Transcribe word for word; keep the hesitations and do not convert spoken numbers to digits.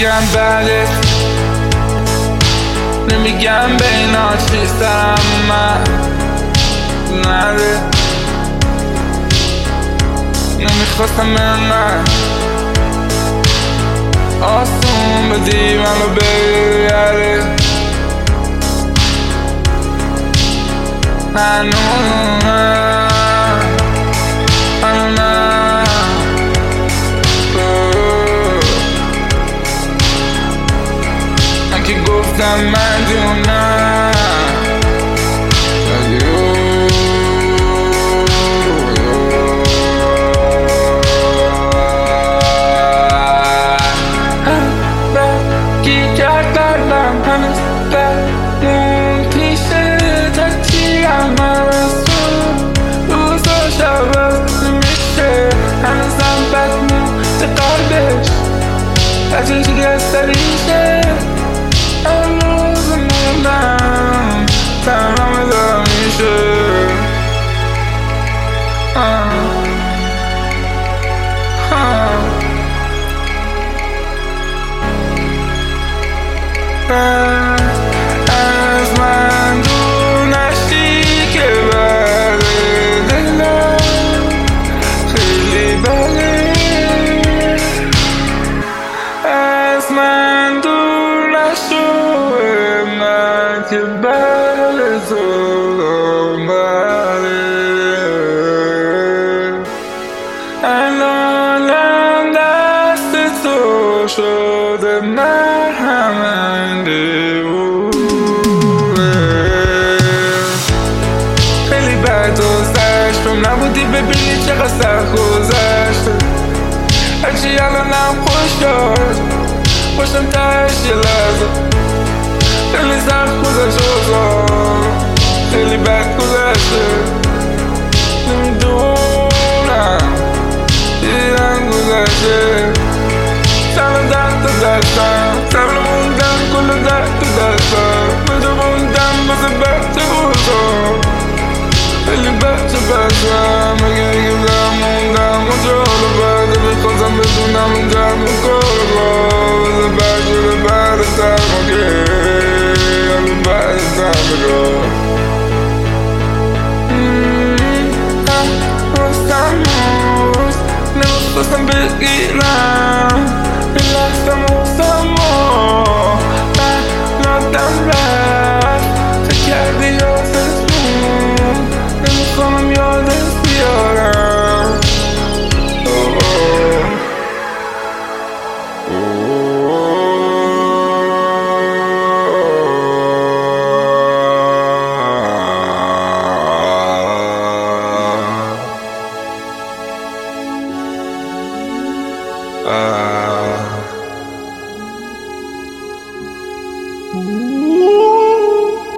نمیگم بعدت، نمیگم بینا چیستم من نده، نمیخواستم من آسون بدی منو بگره هنوز نه هنوز نه من که گفتم من جونم هنوز بمون پیشه تا چیم مرسون روزا شباز نمیشه هنوزم بدمون به قلبش بچهش گستریشه هنوز موندم تنها مدام میشه از من دور نشی که بعد دلم خیلی بده از من دور نشو من که بعد تو بده الانم دست تو شده من همه خیلی بد گذشتم نبودی ببینی چقدر سخت گذشته هرچی الانم خوش داشت خوشم تهش یه لحظه خیلی سخت گذشت خیلی بد گذشته نمیدونم دیدن گذشته سلام درد تو دستم سبل موندم کل درد تو دستم بده موندم بسه بچه بودم خیلی بچه بچم اگه اگه در موندم اونجا حالا بعده بخواستم بدونم اینجا مکار بسه بچه به بعد سرما که حالا بعد سرما رستم روز نمیخواستم بگیرم لحظم موسم و من نادم رفت فکر کردی یادتون نمیخوام یادت بیارم Uh